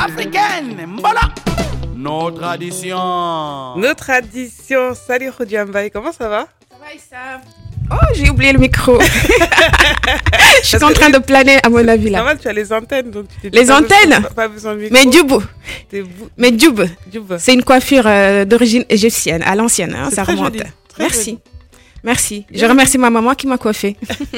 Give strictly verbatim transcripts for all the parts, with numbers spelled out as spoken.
africaine. Voilà. Nos traditions. Nos traditions. Salut Khoudia-Mbaye, comment ça va? Ça va et ça? Oh, j'ai oublié le micro. Je suis en train de planer à mon avis là. Ça va, tu as les antennes. Donc tu les pas antennes besoin, pas besoin de micro. Mais Djoub. Bou... Mais Djoub. Djoub. C'est une coiffure euh, d'origine égyptienne, à l'ancienne. Hein, ça remonte. Joli, Merci. Joli. Merci. Bien. Je remercie ma maman qui m'a coiffée.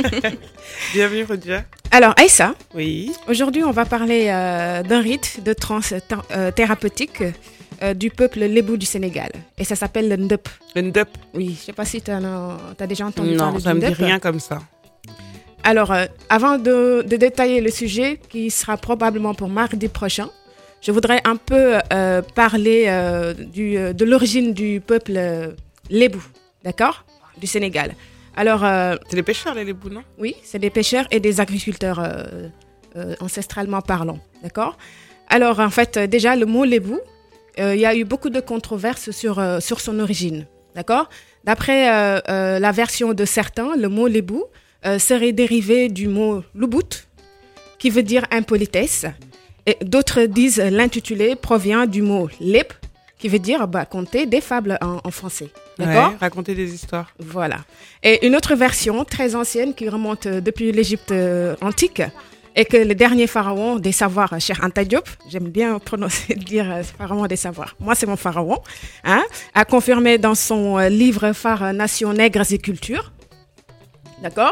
Bienvenue Khoudia. Alors Aïssa. Oui. Aujourd'hui, on va parler euh, d'un rite de transe euh, thérapeutique euh, du peuple lébou du Sénégal. Et ça s'appelle le Ndep. Le Ndep. Oui, je ne sais pas si tu as, as déjà entendu non, parler du Ndep. Non, ça me dit rien comme ça. Alors, euh, avant de, de détailler le sujet, qui sera probablement pour mardi prochain, je voudrais un peu euh, parler euh, du, euh, de l'origine du peuple euh, lébou, d'accord, du Sénégal. Alors, euh, c'est des pêcheurs les lébous, non? Oui, c'est des pêcheurs et des agriculteurs euh, euh, ancestralement parlant, d'accord. Alors, en fait, déjà, le mot lébou, euh, il y a eu beaucoup de controverses sur, euh, sur son origine, d'accord. D'après euh, euh, la version de certains, le mot lébou euh, serait dérivé du mot loubout, qui veut dire impolitesse. Et d'autres disent l'intitulé provient du mot lép, qui veut dire bah, conter des fables en, en français. D'accord ? Ouais, raconter des histoires. Voilà. Et une autre version très ancienne qui remonte depuis l'Égypte euh, antique et que le dernier pharaon des savoirs, Cheikh Anta Diop, j'aime bien prononcer, dire euh, pharaon des savoirs, moi c'est mon pharaon, hein, a confirmé dans son euh, livre phare Nations, Nègres et Culture, d'accord ?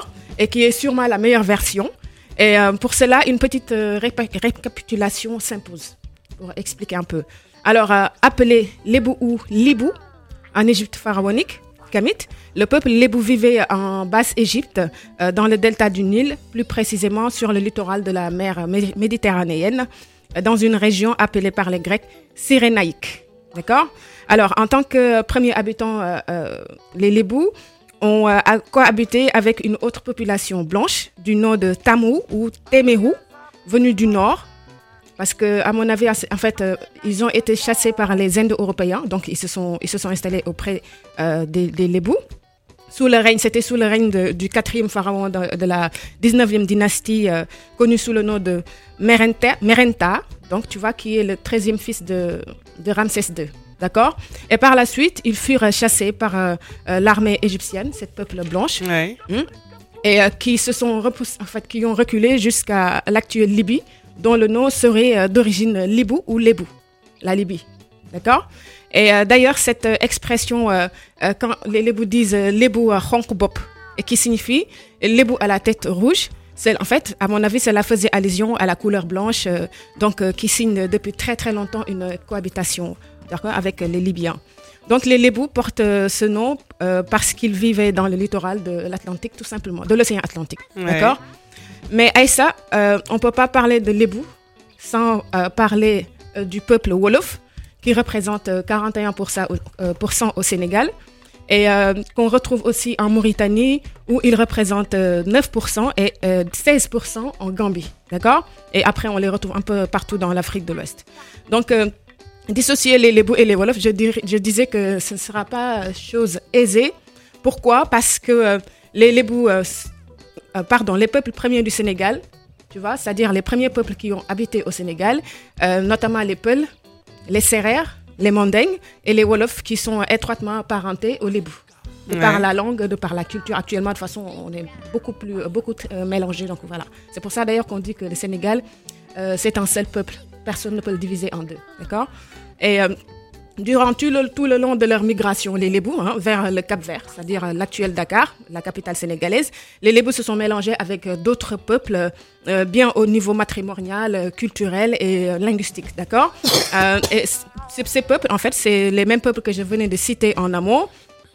Et qui est sûrement la meilleure version. Et euh, pour cela, une petite euh, répa- récapitulation s'impose pour expliquer un peu. Alors, euh, appelé Lébou ou Libou, en Égypte pharaonique, Kamit, le peuple Lébou vivait en Basse-Égypte, euh, dans le delta du Nil, plus précisément sur le littoral de la mer mé- méditerranéenne, euh, dans une région appelée par les Grecs Cyrénaïque. D'accord ? Alors, en tant que premiers habitants, euh, euh, les Lébous ont euh, cohabité avec une autre population blanche du nom de Tamou ou Témérou, venue du nord. Parce que, à mon avis, en fait, euh, ils ont été chassés par les Indo-Européens, donc ils se sont, ils se sont installés auprès euh, des, des Lébous. Sous le règne, c'était sous le règne de, du quatrième pharaon de, de la dix-neuvième dynastie, euh, connu sous le nom de Merenta, Merenta, donc tu vois, qui est le treizième fils de, de Ramsès deux. D'accord ? Et par la suite, ils furent chassés par euh, euh, l'armée égyptienne, cette peuple blanche, ouais. hein, et euh, qui se sont repoussés, en fait, qui ont reculé jusqu'à l'actuelle Libye, dont le nom serait euh, d'origine Libou ou Lébou, la Libye. D'accord ? Et euh, d'ailleurs, cette euh, expression, euh, euh, quand les Lébous disent euh, Lébou à Khonkbop, et qui signifie Lébou à la tête rouge, c'est, en fait, à mon avis, cela faisait allusion à la couleur blanche, euh, donc euh, qui signe depuis très très longtemps une cohabitation, d'accord, avec les Libyens. Donc les Lébous portent euh, ce nom euh, parce qu'ils vivaient dans le littoral de l'Atlantique, tout simplement, de l'océan Atlantique. Ouais. D'accord ? Mais Aïssa, euh, on ne peut pas parler de Lébou sans euh, parler euh, du peuple Wolof, qui représente euh, quarante et un pour cent, euh, pour cent au Sénégal, et euh, qu'on retrouve aussi en Mauritanie, où il représente euh, neuf pour cent et euh, seize pour cent en Gambie. D'accord ? Et après, on les retrouve un peu partout dans l'Afrique de l'Ouest. Donc, euh, dissocier les Lébous et les Wolofs, je, dir- je disais que ce ne sera pas chose aisée. Pourquoi ? Parce que euh, les Lébous... Euh, Euh, pardon, les peuples premiers du Sénégal, tu vois, c'est-à-dire les premiers peuples qui ont habité au Sénégal, euh, notamment les Peuls, les Sérères, les Mandingues et les Wolofs qui sont étroitement apparentés aux Lébous. De ouais. par la langue, de par la culture. Actuellement, de toute façon, on est beaucoup plus, beaucoup euh, mélangés. Donc voilà. C'est pour ça d'ailleurs qu'on dit que le Sénégal, euh, c'est un seul peuple. Personne ne peut le diviser en deux. D'accord ? Et euh, durant tout le, tout le long de leur migration, les Lébous, hein, vers le Cap-Vert, c'est-à-dire l'actuel Dakar, la capitale sénégalaise, les Lébous se sont mélangés avec d'autres peuples, euh, bien au niveau matrimonial, culturel et euh, linguistique, d'accord ? euh, et c- Ces peuples, en fait, c'est les mêmes peuples que je venais de citer en amont,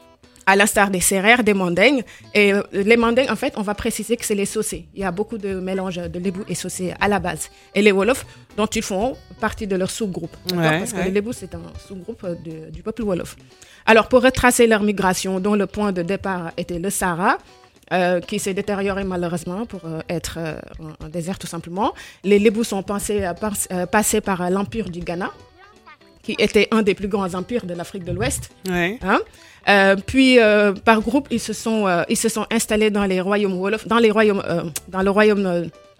à l'instar des Sérères, des Mandingues. Et euh, les Mandingues, en fait, on va préciser que c'est les Socés. Il y a beaucoup de mélange de Lébous et Socés à la base. Et les Wolofs, dont ils font partie de leur sous-groupe. Ouais, parce ouais. que les Lébous, c'est un sous-groupe de, du peuple Wolof. Alors, pour retracer leur migration, dont le point de départ était le Sahara, euh, qui s'est détérioré malheureusement pour euh, être euh, un, un désert tout simplement, les Lébous sont passés, euh, par, euh, passés par euh, l'Empire du Ghana, qui était un des plus grands empires de l'Afrique de l'Ouest. Ouais. Hein? Euh, puis, euh, par groupe, ils se sont, euh, ils se sont installés dans les royaumes Wolof, dans les royaumes, euh, dans le royaume euh,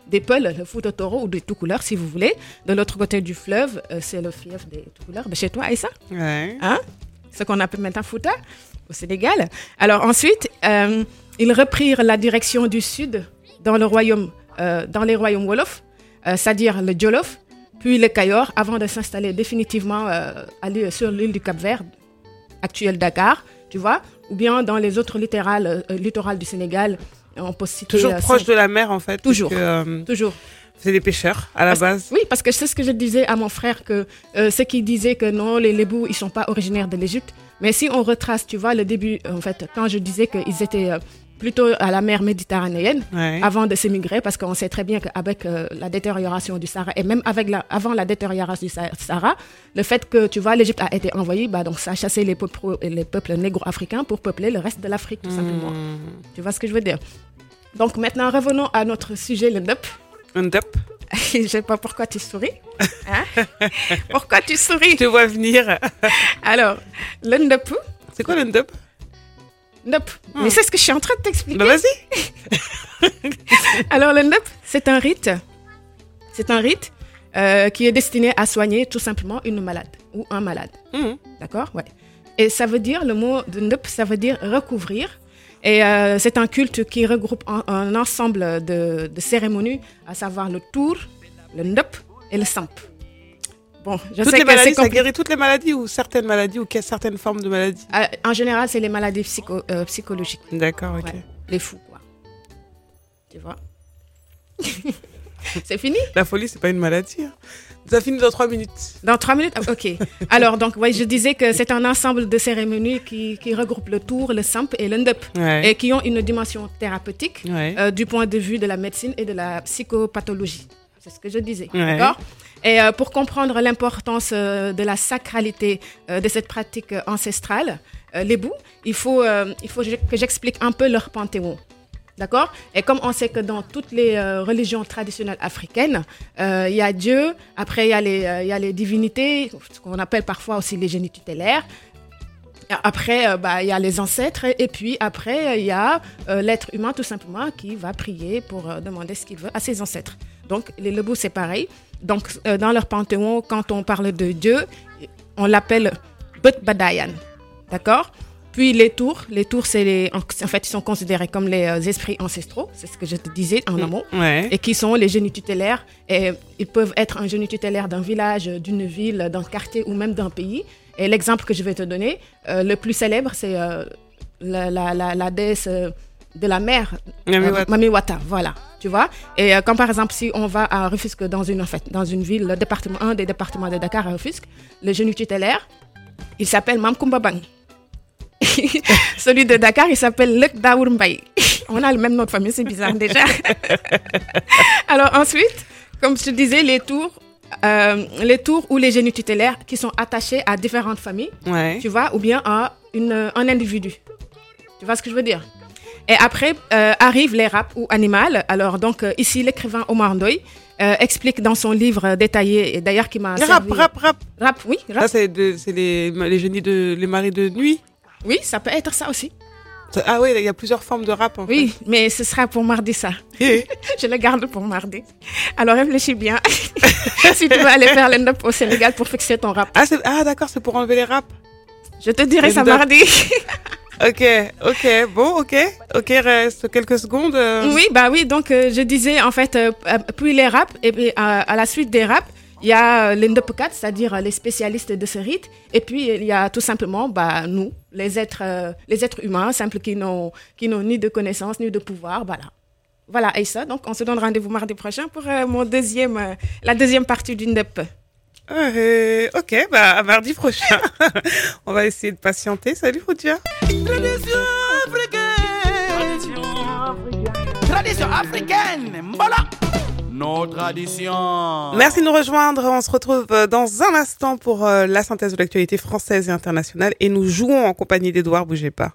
des Peuls, le Fouta Toro ou des Toucouleurs, si vous voulez. De l'autre côté du fleuve, euh, c'est le fief des Toucouleurs. De chez toi, Aïssa? Ouais. Hein? Ce qu'on appelle maintenant Fouta, au Sénégal. Alors ensuite, euh, ils reprirent la direction du sud dans, le royaume, euh, dans les royaumes Wolof, euh, c'est-à-dire le Jolof, puis le Kayor, avant de s'installer définitivement euh, à l'île- sur l'île du Cap-Vert, actuelle Dakar, tu vois, ou bien dans les autres littorales, euh, littorales du Sénégal. On peut citer, Toujours euh, proche Saint- de la mer, en fait. Toujours. Parce que, euh, Toujours. c'est des pêcheurs, à la Parce- base. Oui, parce que c'est ce que je disais à mon frère, que euh, ceux qui disaient que non, les Lébous, ils sont pas originaires de l'Égypte. Mais si on retrace, tu vois, le début, en fait, quand je disais qu'ils étaient euh, plutôt à la mer Méditerranéenne, Ouais. avant de s'émigrer, parce qu'on sait très bien qu'avec euh, la détérioration du Sahara, et même avec la, avant la détérioration du Sa- Sahara, le fait que, tu vois, l'Égypte a été envahie, bah, donc ça a chassé les peuples, les peuples négro-africains pour peupler le reste de l'Afrique, tout simplement. Mmh. Tu vois ce que je veux dire? Donc maintenant, revenons à notre sujet, le Ndep. Un dup. Je sais pas pourquoi tu souris. Hein? Pourquoi tu souris? Je te vois venir. Alors, le Ndep, C'est quoi le dup? Ndep. Hmm. Mais c'est ce que je suis en train de t'expliquer. Bah vas-y. Alors, le Ndep, c'est un rite. C'est un rite euh, qui est destiné à soigner tout simplement une malade ou un malade. Mmh. D'accord? Ouais. Et ça veut dire, le mot de Ndep, ça veut dire recouvrir. Et euh, c'est un culte qui regroupe un, un ensemble de, de cérémonies, à savoir le tour, le Ndep et le Samp. Bon, je Toutes sais les que maladies, c'est ça compliqué. guérit toutes les maladies ou certaines maladies ou que- certaines formes de maladies? Euh, en général, c'est les maladies psycho, euh, psychologiques. D'accord, ok. Ouais. Les fous, quoi. Tu vois? C'est fini? La folie, c'est pas une maladie. Hein. Ça finit dans trois minutes. Dans trois minutes? Ah, ok. Alors, donc, ouais, je disais que c'est un ensemble de cérémonies qui, qui regroupe le tour, le samp et le ndep. Ouais. Et qui ont une dimension thérapeutique Ouais. euh, du point de vue de la médecine et de la psychopathologie. C'est ce que je disais. Ouais. D'accord? Et euh, pour comprendre l'importance euh, de la sacralité euh, de cette pratique euh, ancestrale, euh, les bouts, il faut, euh, il faut que j'explique un peu leur panthéon. D'accord? Et comme on sait que dans toutes les euh, religions traditionnelles africaines, euh, il y a Dieu, après il y a les, euh, il y a les divinités, ce qu'on appelle parfois aussi les génies tutélaires. Après, euh, bah, il y a les ancêtres, et puis après, il y a euh, l'être humain tout simplement qui va prier pour euh, demander ce qu'il veut à ses ancêtres. Donc, les Lebou, c'est pareil. Donc, euh, dans leur panthéon, quand on parle de Dieu, on l'appelle Bet Badayan. D'accord? Puis les tours, les tours, c'est les, en, en fait, ils sont considérés comme les euh, esprits ancestraux, c'est ce que je te disais en amont, Ouais. et qui sont les génies tutélaires. Et ils peuvent être un génie tutélaire d'un village, d'une ville, d'un quartier ou même d'un pays. Et l'exemple que je vais te donner, euh, le plus célèbre, c'est euh, la, la, la, la déesse euh, de la mer, Mami euh, Wata. Mami Wata, voilà, tu vois. Et euh, comme par exemple, si on va à Rufisque, dans une, en fait, dans une ville, le département, un des départements de Dakar à Rufisque, le génie tutélaire, il s'appelle Mam Kumba Bang. Celui de Dakar, il s'appelle Lek Daour Mbaye. On a le même nom de famille, c'est bizarre déjà. Alors ensuite, comme je te disais, les tours, euh, les tours ou les génies tutélaires qui sont attachés à différentes familles, Ouais. tu vois, ou bien à une, un individu. Tu vois ce que je veux dire? Et après euh, arrivent les rap ou animales. Alors donc euh, ici, l'écrivain Omar Ndoye euh, explique dans son livre euh, détaillé, et d'ailleurs qui m'a Rap, servi... rap, rap. Rap, oui, rap. Ça, c'est de- c'est les, les génies de, les maris de nuit. Oui, ça peut être ça aussi. Ça- Ah oui, il y a plusieurs formes de rap. En Oui, mais ce sera pour mardi ça. fait. Je le garde pour mardi. Alors réfléchis bien. Si tu veux aller faire l'end-up au Sénégal pour fixer ton rap. Ah, c'est- ah d'accord, c'est pour enlever les raps. Je te dirai ça L'end-up. mardi. Ok, ok, bon, ok, ok, reste quelques secondes. euh. Oui, bah oui, donc euh, je disais en fait, euh, euh, puis les raps, et puis euh, à la suite des raps, il y a euh, les Ndopkat, c'est-à-dire euh, les spécialistes de ce rite, et puis il y a tout simplement bah, nous, les êtres, euh, les êtres humains, simples qui n'ont, qui n'ont ni de connaissances ni de pouvoir, voilà. Voilà, et ça, donc on se donne rendez-vous mardi prochain pour euh, mon deuxième, euh, la deuxième partie du Ndep. Euh, ok, bah à mardi prochain. On va essayer de patienter. Salut Roudia. Tradition africaine. Tradition africaine. Voilà. Nos traditions. Merci de nous rejoindre. On se retrouve euh, dans un instant pour euh, la synthèse de l'actualité française et internationale. Et nous jouons en compagnie d'Edouard. Bougez pas.